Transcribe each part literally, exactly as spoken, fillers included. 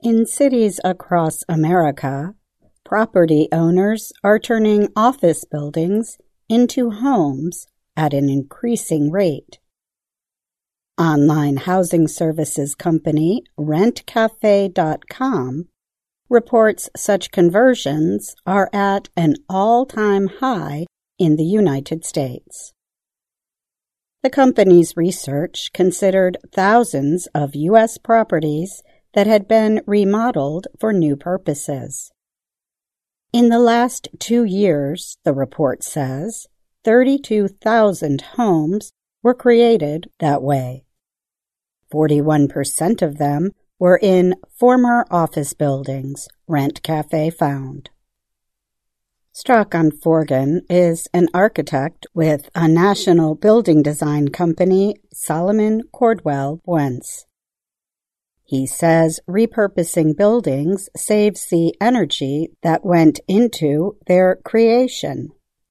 In cities across America, property owners are turning office buildings into homes at an increasing rate. Online housing services company rent cafe dot com reports such conversions are at an all-time high in the United States. The company's research considered thousands of U S properties that had been remodeled for new purposes. In the last two years, the report says, thirty-two thousand homes were created that way. forty-one percent of them were in former office buildings, Rent Cafe found. Strachan Forgan is an architect with a national building design company, Solomon Cordwell Wentz. He says repurposing buildings saves the energy that went into their creation.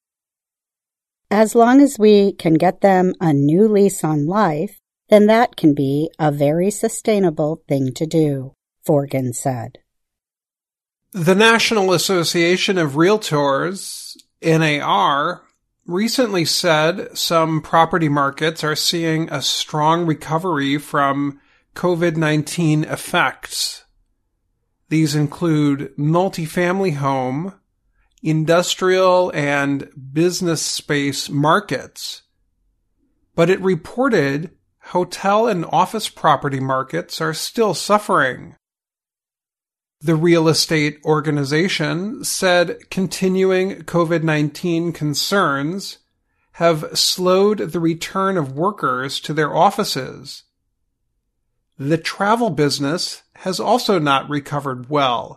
As long as we can get them a new lease on life, then that can be a very sustainable thing to do, Forgan said. The National Association of Realtors, N A R, recently said some property markets are seeing a strong recovery from COVID nineteen effects. These include multifamily home, industrial, and business space markets. But it reported hotel and office property markets are still suffering. The real estate organization said continuing COVID nineteen concerns have slowed the return of workers to their offices. The travel business has also not recovered well.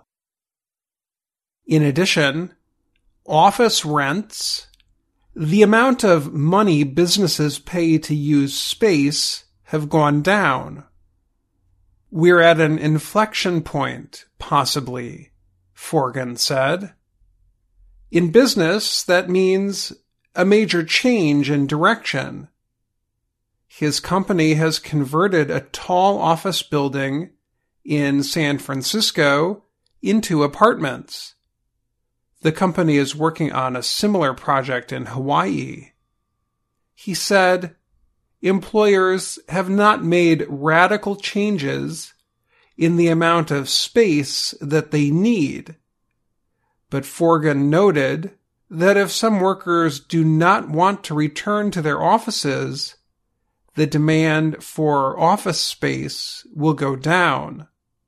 In addition, office rents, the amount of money businesses pay to use space, have gone down. We're at an inflection point, possibly, Forgan said. In business, that means a major change in direction. His company has converted a tall office building in San Francisco into apartments. The company is working on a similar project in Hawaii. He said, employers have not made radical changes in the amount of space that they need. But Forgan noted that if some workers do not want to return to their offices, the demand for office space will go down.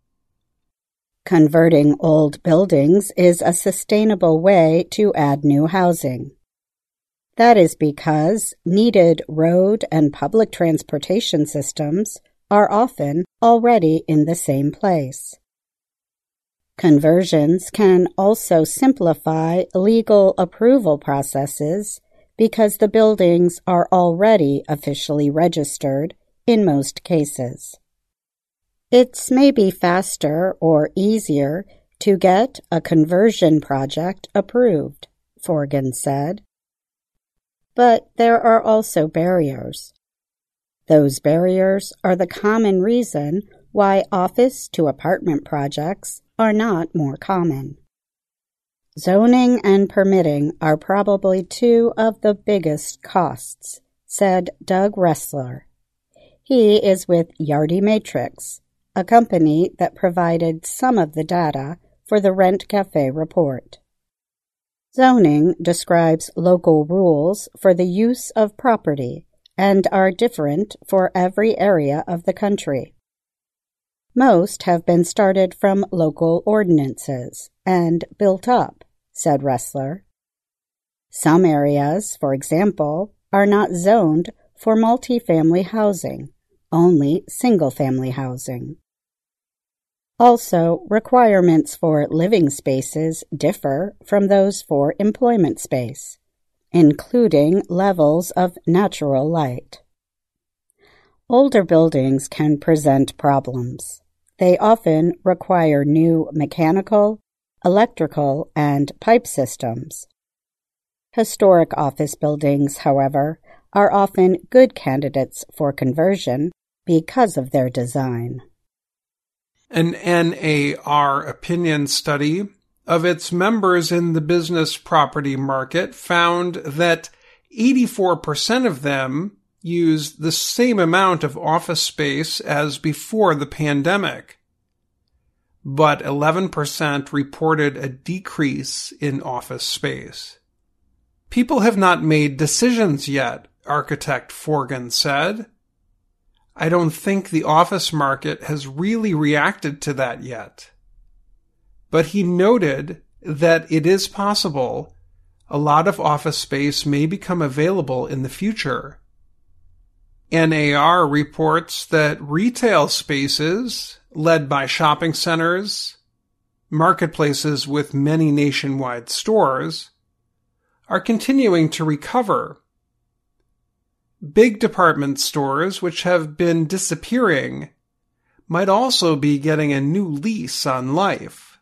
Converting old buildings is a sustainable way to add new housing. That is because needed road and public transportation systems are often already in the same place. Conversions can also simplify legal approval processes because the buildings are already officially registered in most cases. It's maybe faster or easier to get a conversion project approved, Forgan said. But there are also barriers. Those barriers are the common reason why office-to-apartment projects are not more common. Zoning and permitting are probably two of the biggest costs, said Doug Ressler. He is with Yardi Matrix, a company that provided some of the data for the Rent Cafe report. Zoning describes local rules for the use of property and are different for every area of the country. Most have been started from local ordinances and built up, said Ressler. Some areas, for example, are not zoned for multifamily housing, only single-family housing. Also, requirements for living spaces differ from those for employment space, including levels of natural light. Older buildings can present problems. They often require new mechanical, electrical, and pipe systems. Historic office buildings, however, are often good candidates for conversion because of their design. An N A R opinion study of its members in the business property market found that eighty-four percent of them used the same amount of office space as before the pandemic, but eleven percent reported a decrease in office space. People have not made decisions yet, architect Forgan said. I don't think the office market has really reacted to that yet. But he noted that it is possible a lot of office space may become available in the future. N A R reports that retail spaces, led by shopping centers, marketplaces with many nationwide stores, are continuing to recover. Big department stores, which have been disappearing, might also be getting a new lease on life.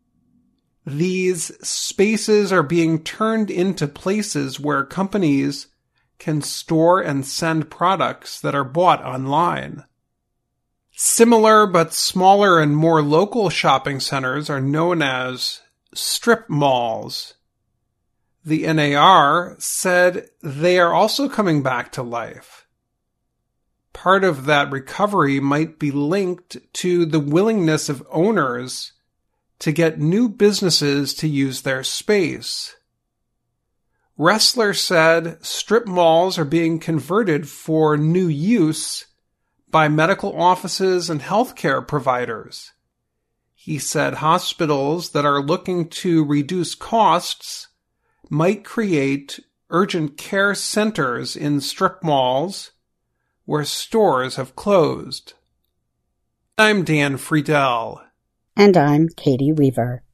These spaces are being turned into places where companies can store and send products that are bought online. Similar but smaller and more local shopping centers are known as strip malls. The N A R said they are also coming back to life. Part of that recovery might be linked to the willingness of owners to get new businesses to use their space. Ressler said strip malls are being converted for new use by medical offices and healthcare providers. He said hospitals that are looking to reduce costs might create urgent care centers in strip malls where stores have closed. I'm Dan Friedel. And I'm Katie Weaver.